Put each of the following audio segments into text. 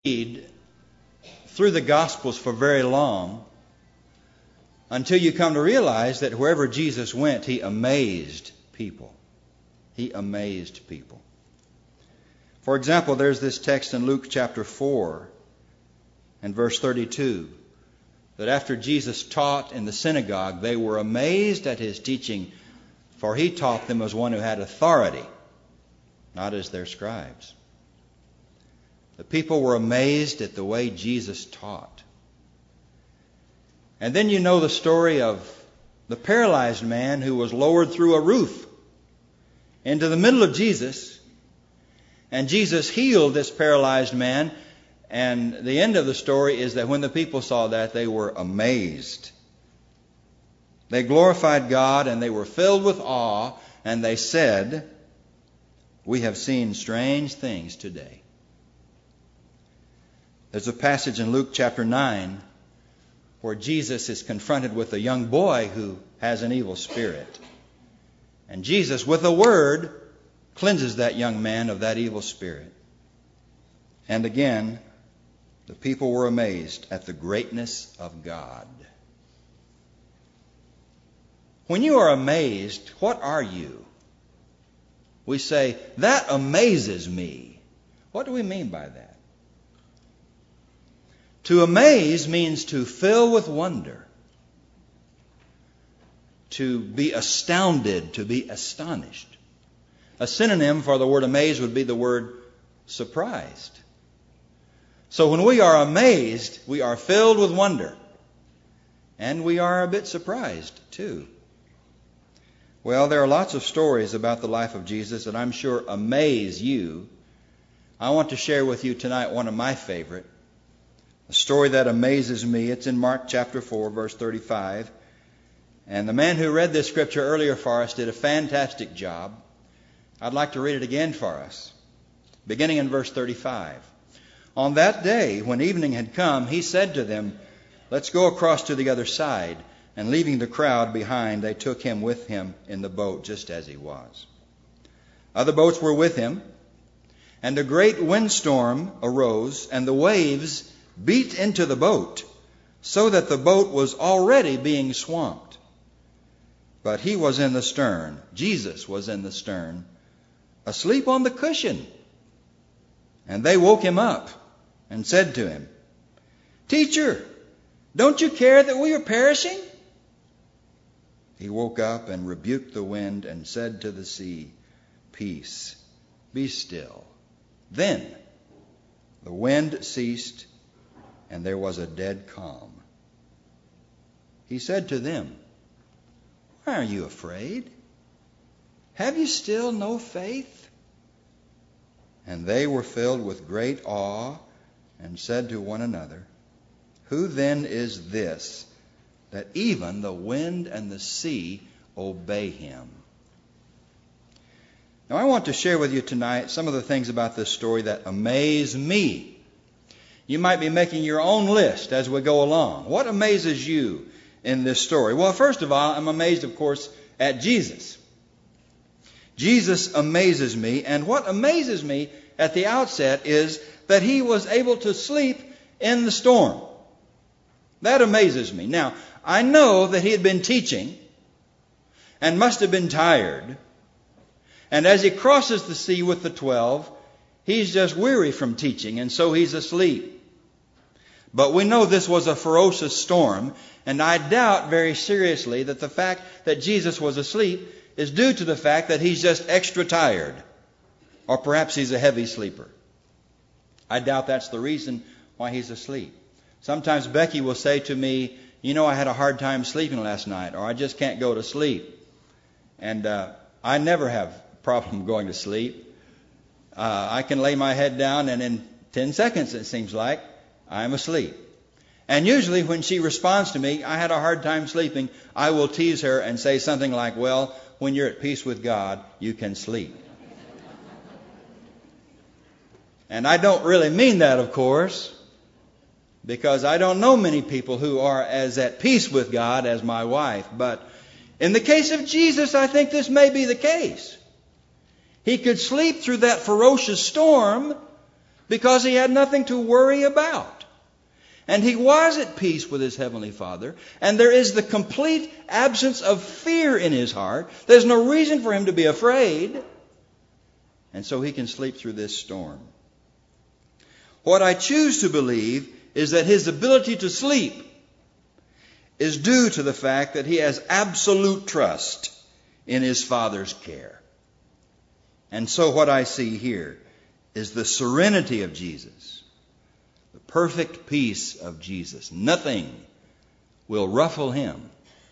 read through the Gospels for very long until you come to realize that wherever Jesus went, He amazed people. He amazed people. For example, there's this text in Luke chapter 4 and verse 32 that after Jesus taught in the synagogue, they were amazed at His teaching, for He taught them as one who had authority, not as their scribes. The people were amazed at the way Jesus taught. And then you know the story of the paralyzed man who was lowered through a roof into the middle of Jesus. And Jesus healed this paralyzed man. And the end of the story is that when the people saw that, they were amazed. They glorified God and they were filled with awe. And they said, "We have seen strange things today." There's a passage in Luke chapter 9 where Jesus is confronted with a young boy who has an evil spirit. And Jesus, with a word, cleanses that young man of that evil spirit. And again, the people were amazed at the greatness of God. When you are amazed, what are you? We say, "That amazes me." What do we mean by that? To amaze means to fill with wonder, to be astounded, to be astonished. A synonym for the word amazed would be the word surprised. So when we are amazed, we are filled with wonder, and we are a bit surprised too. Well, there are lots of stories about the life of Jesus that I'm sure amaze you. I want to share with you tonight one of my favorite. A story that amazes me. It's in Mark chapter 4, verse 35. And the man who read this scripture earlier for us did a fantastic job. I'd like to read it again for us, beginning in verse 35. On that day, when evening had come, He said to them, "Let's go across to the other side." And leaving the crowd behind, they took Him with Him in the boat, just as He was. Other boats were with Him, and a great windstorm arose, and the waves beat into the boat, so that the boat was already being swamped. But He was in the stern, Jesus was in the stern, asleep on the cushion. And they woke Him up and said to Him, "Teacher, don't you care that we are perishing?" He woke up and rebuked the wind and said to the sea, "Peace, be still." Then the wind ceased, and there was a dead calm. He said to them, "Why are you afraid? Have you still no faith?" And they were filled with great awe and said to one another, "Who then is this, that even the wind and the sea obey Him?" Now I want to share with you tonight some of the things about this story that amaze me. You might be making your own list as we go along. What amazes you in this story? Well, first of all, I'm amazed, of course, at Jesus. Jesus amazes me, and what amazes me at the outset is that He was able to sleep in the storm. That amazes me. Now, I know that He had been teaching and must have been tired. And as He crosses the sea with the 12, He's just weary from teaching, and so He's asleep. But we know this was a ferocious storm, and I doubt very seriously that the fact that Jesus was asleep is due to the fact that He's just extra tired. Or perhaps He's a heavy sleeper. I doubt that's the reason why He's asleep. Sometimes Becky will say to me, "You know, I had a hard time sleeping last night," or "I just can't go to sleep." And I never have a problem going to sleep. I can lay my head down, and in 10 seconds, it seems like, I'm asleep. And usually when she responds to me, "I had a hard time sleeping," I will tease her and say something like, "Well, when you're at peace with God, you can sleep." And I don't really mean that, of course, because I don't know many people who are as at peace with God as my wife. But in the case of Jesus, I think this may be the case. He could sleep through that ferocious storm because he had nothing to worry about. And he was at peace with his heavenly Father. And there is the complete absence of fear in his heart. There's no reason for him to be afraid. And so he can sleep through this storm. What I choose to believe is that his ability to sleep is due to the fact that he has absolute trust in his Father's care. And so what I see here is the serenity of Jesus, the perfect peace of Jesus. Nothing will ruffle him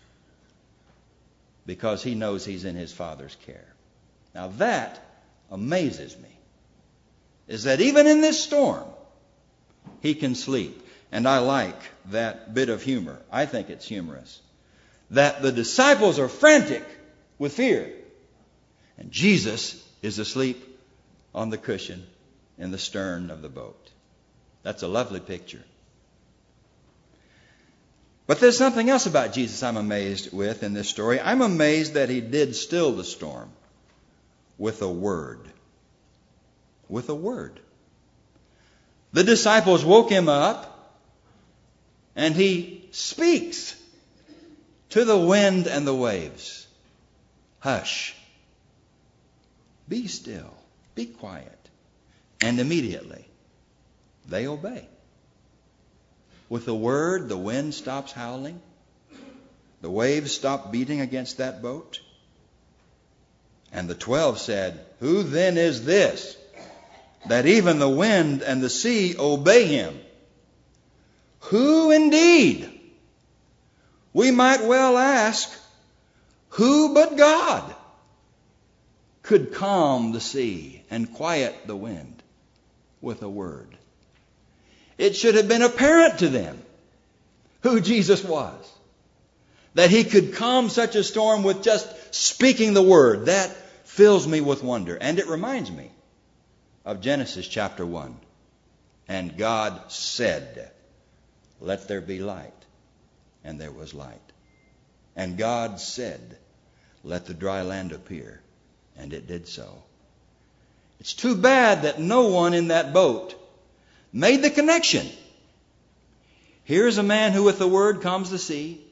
because he knows he's in his Father's care. Now that amazes me, is that even in this storm, he can sleep. And I like that bit of humor. I think it's humorous. That the disciples are frantic with fear. And Jesus is asleep on the cushion in the stern of the boat. That's a lovely picture. But there's something else about Jesus I'm amazed with in this story. I'm amazed that he did still the storm with a word. With a word. The disciples woke him up, and he speaks to the wind and the waves. Hush. Be still. Be quiet. And immediately they obey. With a word, the wind stops howling. The waves stop beating against that boat. And the 12 said, "Who then is this, that even the wind and the sea obey him?" Who indeed? We might well ask, who but God could calm the sea and quiet the wind with a word? It should have been apparent to them who Jesus was, that he could calm such a storm with just speaking the word. That fills me with wonder. And it reminds me of Genesis chapter 1. And God said, "Let there be light." And there was light. And God said, "Let the dry land appear." And it did so. It's too bad that no one in that boat made the connection. Here's a man who with the word calms the sea.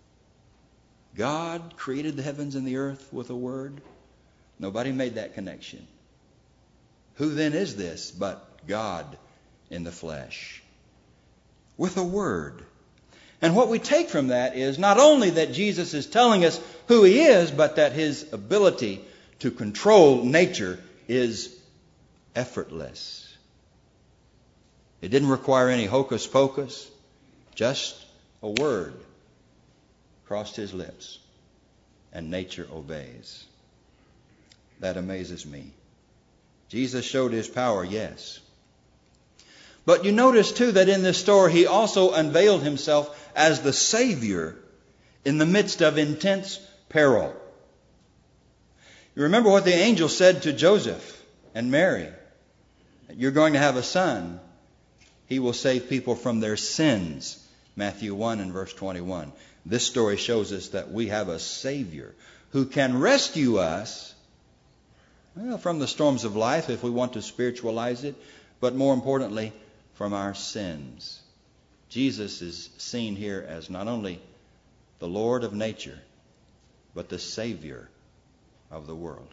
God created the heavens and the earth with a word. Nobody made that connection. Who then is this but God in the flesh? With a word. And what we take from that is not only that Jesus is telling us who he is, but that his ability to control nature is effortless. It didn't require any hocus pocus, just a word crossed his lips, and nature obeys. That amazes me. Jesus showed his power, yes. But you notice too that in this story he also unveiled himself as the Savior in the midst of intense peril. You remember what the angel said to Joseph and Mary. You're going to have a son. He will save people from their sins. Matthew 1 and verse 21. This story shows us that we have a Savior who can rescue us from the storms of life, if we want to spiritualize it, but more importantly, from our sins. Jesus is seen here as not only the Lord of nature, but the Savior of the world.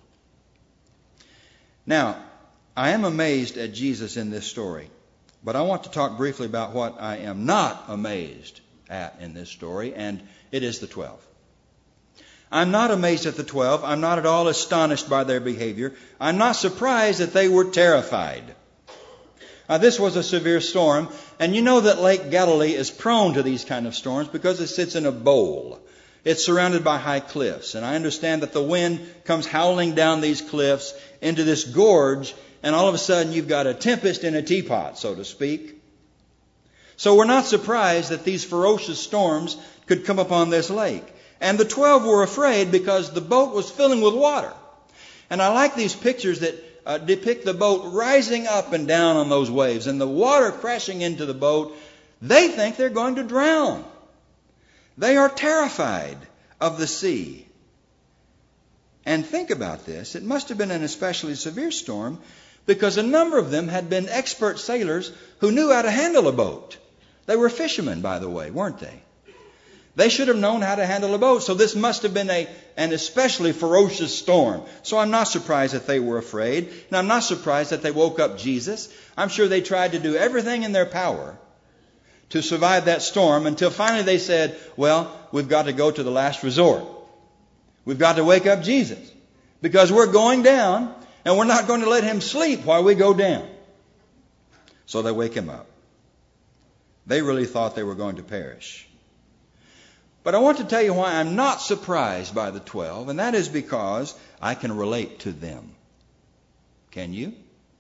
Now, I am amazed at Jesus in this story, but I want to talk briefly about what I am not amazed at in this story, and it is the 12. I'm not amazed at the 12. I'm not at all astonished by their behavior. I'm not surprised that they were terrified. This was a severe storm, and you know that Lake Galilee is prone to these kind of storms because it sits in a bowl. It's surrounded by high cliffs, and I understand that the wind comes howling down these cliffs into this gorge, and all of a sudden you've got a tempest in a teapot, so to speak. So we're not surprised that these ferocious storms could come upon this lake. And the 12 were afraid because the boat was filling with water. And I like these pictures that depict the boat rising up and down on those waves and the water crashing into the boat. They think they're going to drown. They are terrified of the sea. And think about this. It must have been an especially severe storm because a number of them had been expert sailors who knew how to handle a boat. They were fishermen, by the way, weren't they? They should have known how to handle a boat, so this must have been an especially ferocious storm. So I'm not surprised that they were afraid, and I'm not surprised that they woke up Jesus. I'm sure they tried to do everything in their power to survive that storm until finally they said, well, we've got to go to the last resort. We've got to wake up Jesus because we're going down, and we're not going to let him sleep while we go down. So they wake him up. They really thought they were going to perish. But I want to tell you why I'm not surprised by the 12, and that is because I can relate to them. Can you?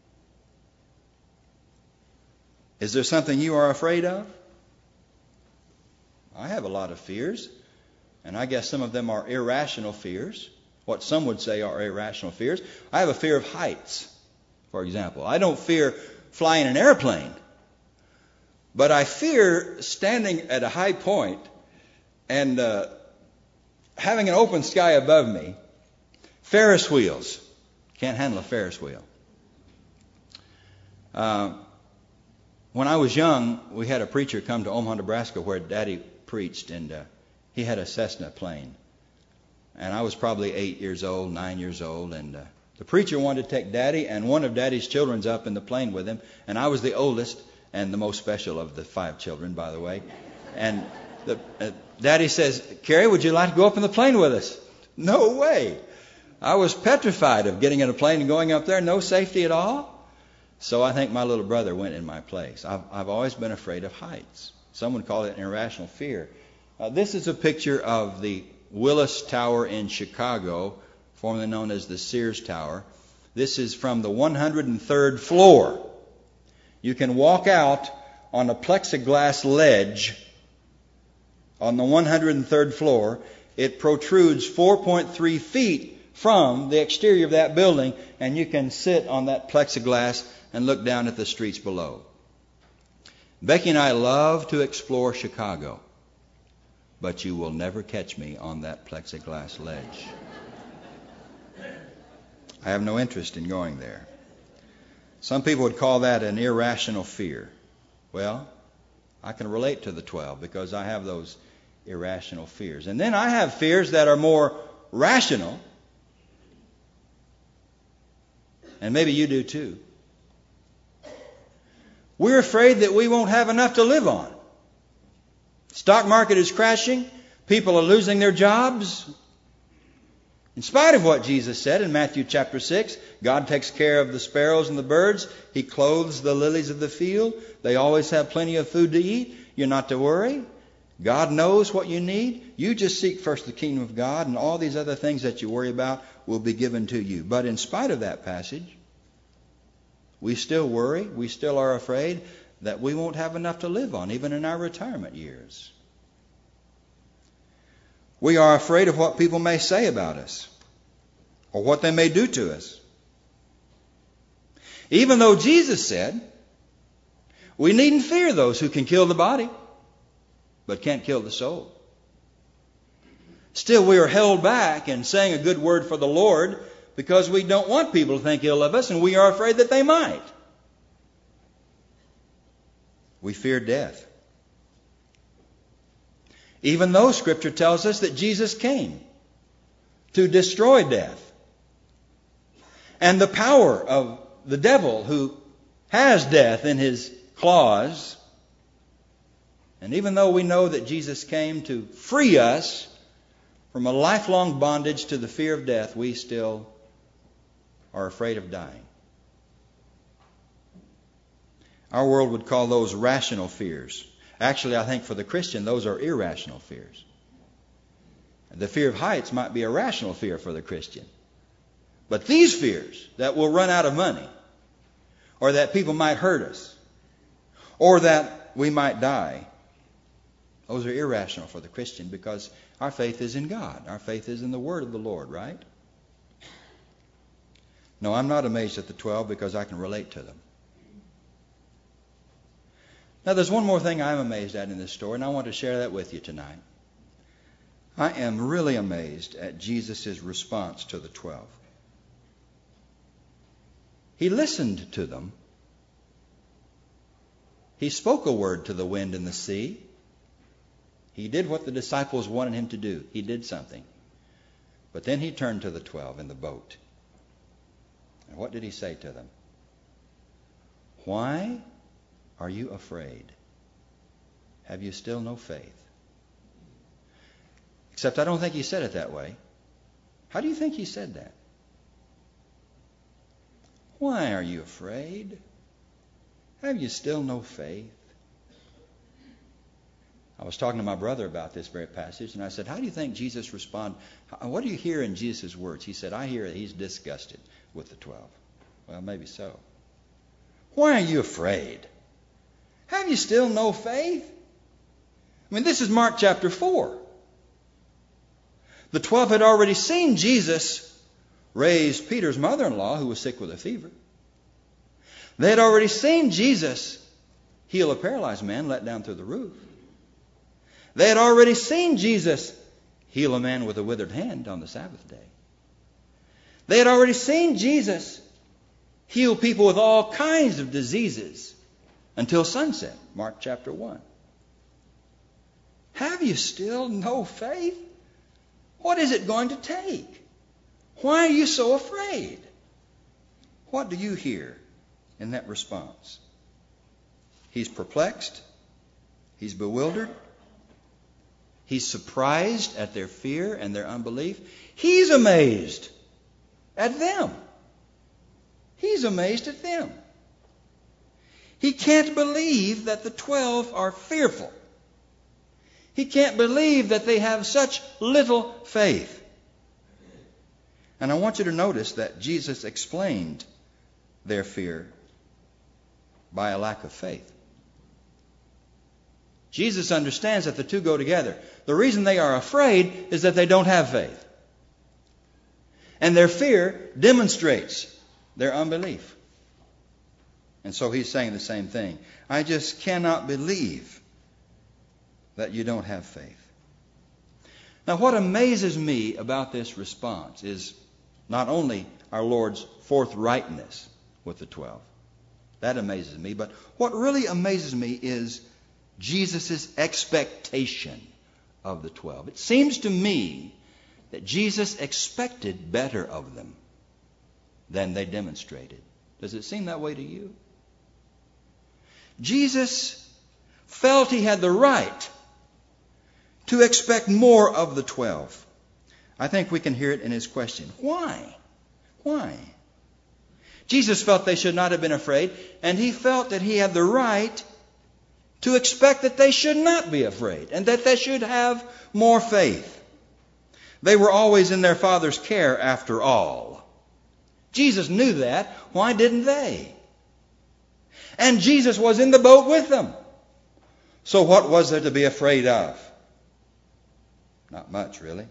Is there something you are afraid of? I have a lot of fears, and I guess some of them are irrational fears, what some would say are irrational fears. I have a fear of heights, for example. I don't fear flying an airplane, but I fear standing at a high point and having an open sky above me. Ferris wheels. Can't handle a Ferris wheel. When I was young, we had a preacher come to Omaha, Nebraska, where Daddy preached, and he had a Cessna plane. And I was probably 8 years old, 9 years old, and the preacher wanted to take Daddy and one of Daddy's children up in the plane with him, and I was the oldest and the most special of the 5 children, by the way. And Daddy says, Carrie, would you like to go up in the plane with us? No way. I was petrified of getting in a plane and going up there, no safety at all. So I think my little brother went in my place. I've always been afraid of heights. Some would call it an irrational fear. This is a picture of the Willis Tower in Chicago, formerly known as the Sears Tower. This is from the 103rd floor. You can walk out on a plexiglass ledge on the 103rd floor. It protrudes 4.3 feet from the exterior of that building, and you can sit on that plexiglass and look down at the streets below. Becky and I love to explore Chicago, but you will never catch me on that plexiglass ledge. I have no interest in going there. Some people would call that an irrational fear. Well, I can relate to the 12 because I have those irrational fears. And then I have fears that are more rational. And maybe you do too. We're afraid that we won't have enough to live on. Stock market is crashing. People are losing their jobs. In spite of what Jesus said in Matthew chapter 6, God takes care of the sparrows and the birds. He clothes the lilies of the field. They always have plenty of food to eat. You're not to worry. God knows what you need. You just seek first the kingdom of God, and all these other things that you worry about will be given to you. But in spite of that passage, we still worry. We still are afraid that we won't have enough to live on, even in our retirement years. We are afraid of what people may say about us or what they may do to us. Even though Jesus said, we needn't fear those who can kill the body, but can't kill the soul. Still, we are held back in saying a good word for the Lord because we don't want people to think ill of us, and we are afraid that they might. We fear death. Even though Scripture tells us that Jesus came to destroy death and the power of the devil who has death in his claws. And even though we know that Jesus came to free us from a lifelong bondage to the fear of death, we still are afraid of dying. Our world would call those rational fears. Actually, I think for the Christian, those are irrational fears. The fear of heights might be a rational fear for the Christian. But these fears that we'll run out of money, or that people might hurt us, or that we might die, those are irrational for the Christian because our faith is in God. Our faith is in the Word of the Lord, right? No, I'm not amazed at the 12 because I can relate to them. Now, there's one more thing I'm amazed at in this story, and I want to share that with you tonight. I am really amazed at Jesus' response to the 12. He listened to them. He spoke a word to the wind and the sea. He did what the disciples wanted him to do. He did something. But then he turned to the 12 in the boat. And what did he say to them? Why are you afraid? Have you still no faith? Except I don't think he said it that way. How do you think he said that? Why are you afraid? Have you still no faith? I was talking to my brother about this very passage, and I said, how do you think Jesus responded? What do you hear in Jesus' words? He said, I hear that he's disgusted with the 12. Well, maybe so. Why are you afraid? Have you still no faith? I mean, this is Mark chapter 4. The 12 had already seen Jesus raise Peter's mother-in-law, who was sick with a fever. They had already seen Jesus heal a paralyzed man let down through the roof. They had already seen Jesus heal a man with a withered hand on the Sabbath day. They had already seen Jesus heal people with all kinds of diseases until sunset, Mark chapter 1. Have you still no faith? What is it going to take? Why are you so afraid? What do you hear in that response? He's perplexed. He's bewildered. He's surprised at their fear and their unbelief. He's amazed at them. He's amazed at them. He can't believe that the 12 are fearful. He can't believe that they have such little faith. And I want you to notice that Jesus explained their fear by a lack of faith. Jesus understands that the two go together. The reason they are afraid is that they don't have faith. And their fear demonstrates their unbelief. And so he's saying the same thing. I just cannot believe that you don't have faith. Now, what amazes me about this response is not only our Lord's forthrightness with the 12. That amazes me. But what really amazes me is Jesus' expectation of the 12. It seems to me that Jesus expected better of them than they demonstrated. Does it seem that way to you? Jesus felt he had the right to expect more of the 12. I think we can hear it in his question. Why? Why? Jesus felt they should not have been afraid, and he felt that he had the right to expect that they should not be afraid and that they should have more faith. They were always in their Father's care after all. Jesus knew that. Why didn't they? And Jesus was in the boat with them. So what was there to be afraid of? Not much, really.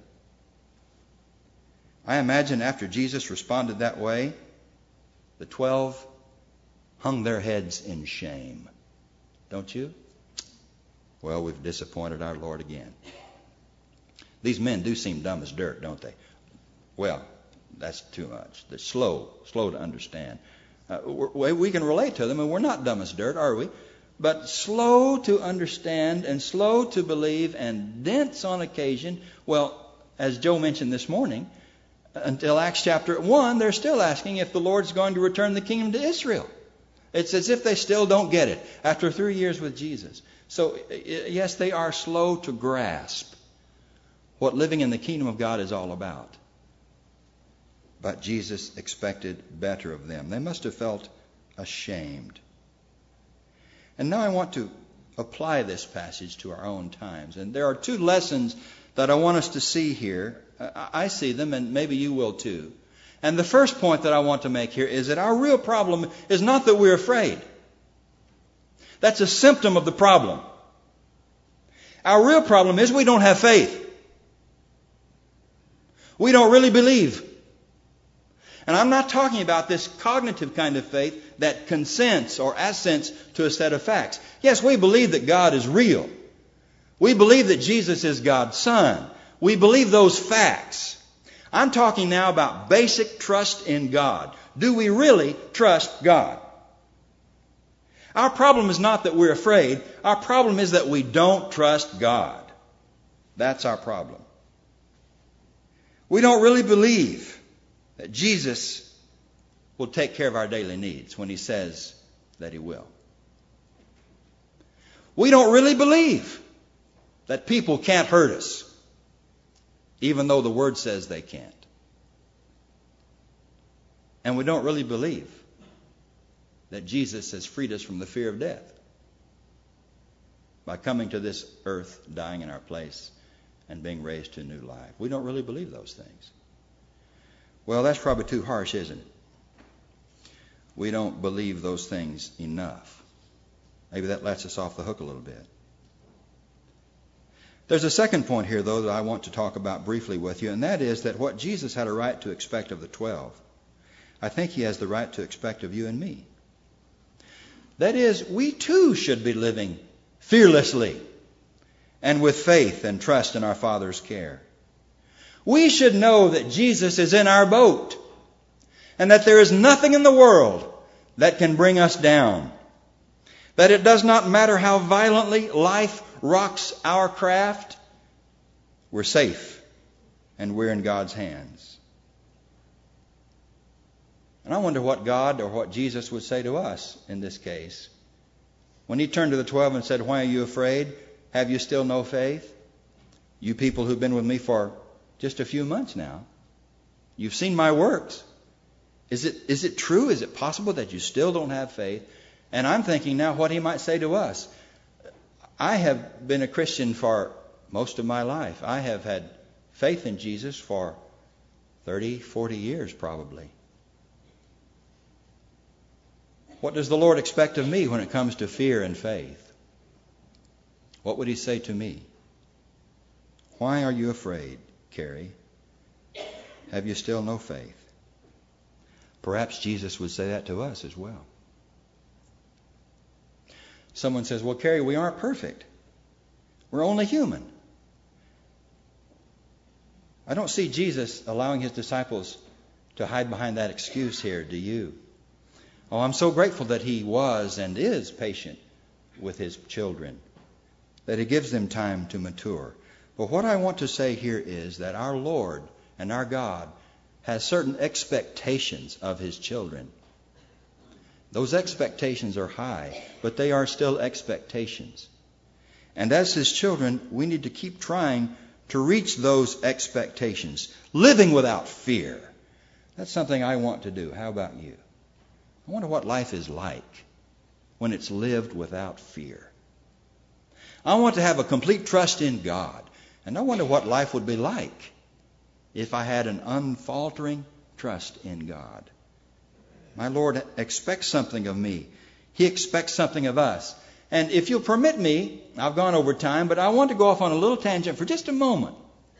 I imagine after Jesus responded that way, the 12 hung their heads in shame. Don't you? Well, we've disappointed our Lord again. These men do seem dumb as dirt, don't they? Well, that's too much. They're slow to understand. We can relate to them, and we're not dumb as dirt, are we? But slow to understand and slow to believe and dense on occasion. Well, as Joe mentioned this morning, until Acts chapter 1, they're still asking if the Lord's going to return the kingdom to Israel. It's as if they still don't get it after 3 years with Jesus. So, yes, they are slow to grasp what living in the kingdom of God is all about. But Jesus expected better of them. They must have felt ashamed. And now I want to apply this passage to our own times. And there are two lessons that I want us to see here. I see them, and maybe you will too. And the first point that I want to make here is that our real problem is not that we're afraid. That's a symptom of the problem. Our real problem is we don't have faith. We don't really believe. And I'm not talking about this cognitive kind of faith that consents or assents to a set of facts. Yes, we believe that God is real. We believe that Jesus is God's Son. We believe those facts. I'm talking now about basic trust in God. Do we really trust God? Our problem is not that we're afraid. Our problem is that we don't trust God. That's our problem. We don't really believe that Jesus will take care of our daily needs when He says that He will. We don't really believe that people can't hurt us, even though the Word says they can't. And we don't really believe that Jesus has freed us from the fear of death by coming to this earth, dying in our place, and being raised to new life. We don't really believe those things. Well, that's probably too harsh, isn't it? We don't believe those things enough. Maybe that lets us off the hook a little bit. There's a second point here, though, that I want to talk about briefly with you, and that is that what Jesus had a right to expect of the 12, I think He has the right to expect of you and me. That is, we too should be living fearlessly and with faith and trust in our Father's care. We should know that Jesus is in our boat and that there is nothing in the world that can bring us down. That it does not matter how violently life rocks our craft, we're safe and we're in God's hands. And I wonder what God or what Jesus would say to us in this case. When He turned to the 12 and said, "Why are you afraid? Have you still no faith? You people who've been with me for just a few months now, you've seen my works. Is it true? Is it possible that you still don't have faith?" And I'm thinking now what He might say to us. I have been a Christian for most of my life. I have had faith in Jesus for 30, 40 years probably. What does the Lord expect of me when it comes to fear and faith? What would He say to me? Why are you afraid, Carrie? Have you still no faith? Perhaps Jesus would say that to us as well. Someone says, "Well, Carrie, we aren't perfect. We're only human." I don't see Jesus allowing His disciples to hide behind that excuse here, do you? Oh, I'm so grateful that He was and is patient with His children, that He gives them time to mature. But what I want to say here is that our Lord and our God has certain expectations of His children. Those expectations are high, but they are still expectations. And as His children, we need to keep trying to reach those expectations, living without fear. That's something I want to do. How about you? I wonder what life is like when it's lived without fear. I want to have a complete trust in God. And I wonder what life would be like if I had an unfaltering trust in God. My Lord expects something of me. He expects something of us. And if you'll permit me, I've gone over time, but I want to go off on a little tangent for just a moment.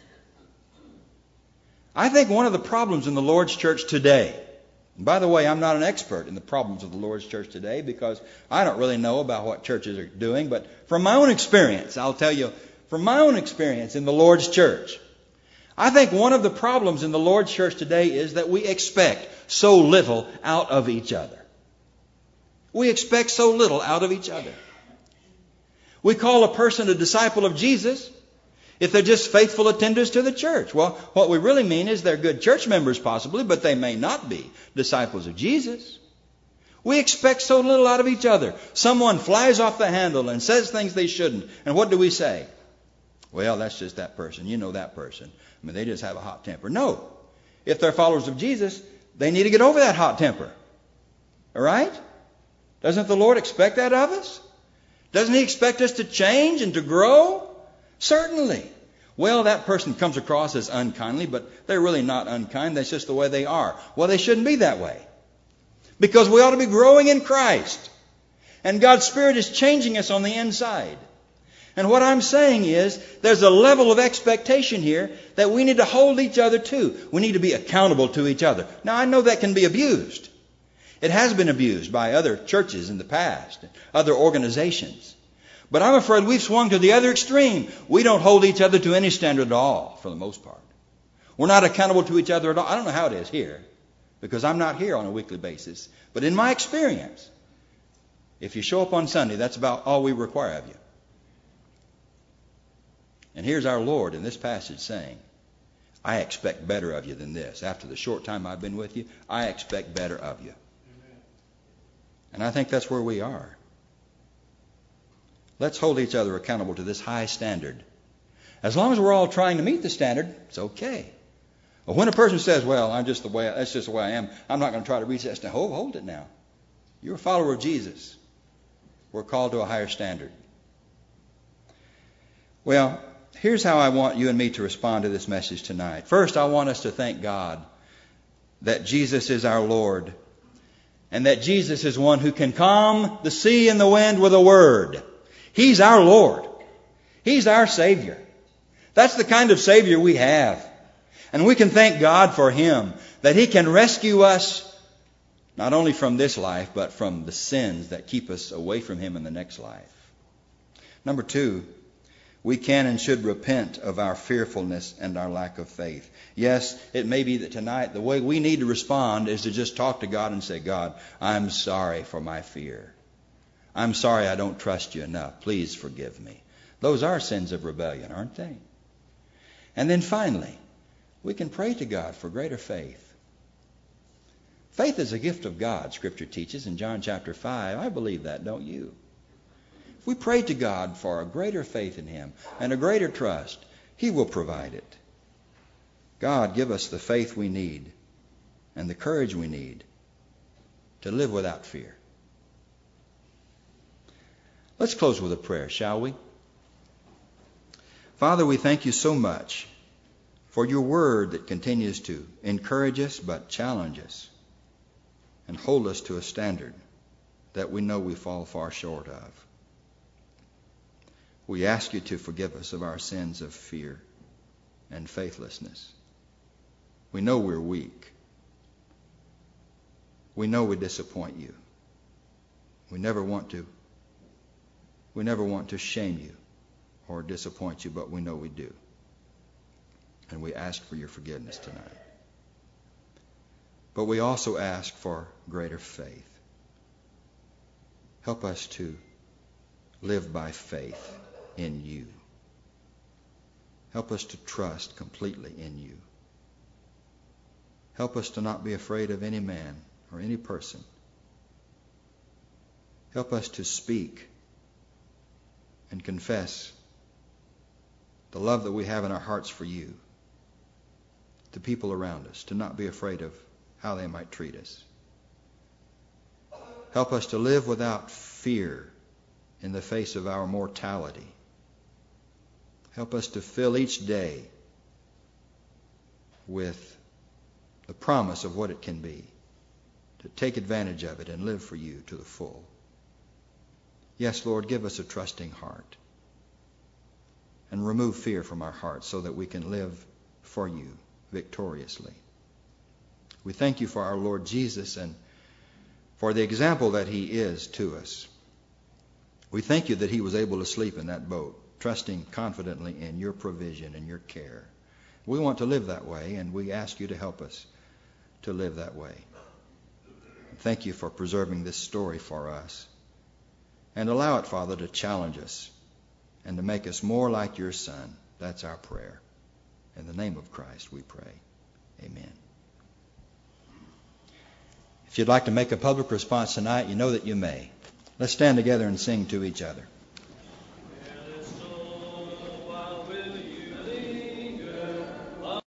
I think one of the problems in the Lord's church today, and by the way, I'm not an expert in the problems of the Lord's church today because I don't really know about what churches are doing, but from my own experience, I'll tell you, from my own experience in the Lord's church, I think one of the problems in the Lord's church today is that we expect so little out of each other. We expect so little out of each other. We call a person a disciple of Jesus if they're just faithful attenders to the church. Well, what we really mean is they're good church members possibly, but they may not be disciples of Jesus. We expect so little out of each other. Someone flies off the handle and says things they shouldn't. And what do we say? Well, that's just that person. You know that person. I mean, they just have a hot temper. No. If they're followers of Jesus, they need to get over that hot temper. All right? Doesn't the Lord expect that of us? Doesn't He expect us to change and to grow? Certainly. Well, that person comes across as unkindly, but they're really not unkind. That's just the way they are. Well, they shouldn't be that way. Because we ought to be growing in Christ. And God's Spirit is changing us on the inside. And what I'm saying is, there's a level of expectation here that we need to hold each other to. We need to be accountable to each other. Now, I know that can be abused. It has been abused by other churches in the past, other organizations. But I'm afraid we've swung to the other extreme. We don't hold each other to any standard at all, for the most part. We're not accountable to each other at all. I don't know how it is here, because I'm not here on a weekly basis. But in my experience, if you show up on Sunday, that's about all we require of you. And here's our Lord in this passage saying, I expect better of you than this. After the short time I've been with you, I expect better of you. Amen. And I think that's where we are. Let's hold each other accountable to this high standard. As long as we're all trying to meet the standard, it's okay. But when a person says, well, that's just the way I am, I'm not going to try to reach that standard. Hold it now. You're a follower of Jesus. We're called to a higher standard. Well, here's how I want you and me to respond to this message tonight. First, I want us to thank God that Jesus is our Lord, and that Jesus is one who can calm the sea and the wind with a word. He's our Lord. He's our Savior. That's the kind of Savior we have. And we can thank God for Him, that He can rescue us not only from this life, but from the sins that keep us away from Him in the next life. Number 2, we can and should repent of our fearfulness and our lack of faith. Yes, it may be that tonight the way we need to respond is to just talk to God and say, God, I'm sorry for my fear. I'm sorry I don't trust you enough. Please forgive me. Those are sins of rebellion, aren't they? And then finally, we can pray to God for greater faith. Faith is a gift of God, Scripture teaches in John chapter 5. I believe that, don't you? If we pray to God for a greater faith in Him and a greater trust, He will provide it. God, give us the faith we need and the courage we need to live without fear. Let's close with a prayer, shall we? Father, we thank you so much for your word that continues to encourage us but challenge us and hold us to a standard that we know we fall far short of. We ask you to forgive us of our sins of fear and faithlessness. We know we're weak. We know we disappoint you. We never want to shame you or disappoint you, but we know we do. And we ask for your forgiveness tonight. But we also ask for greater faith. Help us to live by faith in you. Help us to trust completely in you. Help us to not be afraid of any man or any person. Help us to speak and confess the love that we have in our hearts for you to people around us, to not be afraid of how they might treat us. Help us to live without fear in the face of our mortality. Help us to fill each day with the promise of what it can be, to take advantage of it and live for you to the full. Yes, Lord, give us a trusting heart and remove fear from our hearts so that we can live for you victoriously. We thank you for our Lord Jesus and for the example that he is to us. We thank you that he was able to sleep in that boat, trusting confidently in your provision and your care. We want to live that way, and we ask you to help us to live that way. Thank you for preserving this story for us. And allow it, Father, to challenge us and to make us more like your Son. That's our prayer. In the name of Christ we pray. Amen. If you'd like to make a public response tonight, you know that you may. Let's stand together and sing to each other.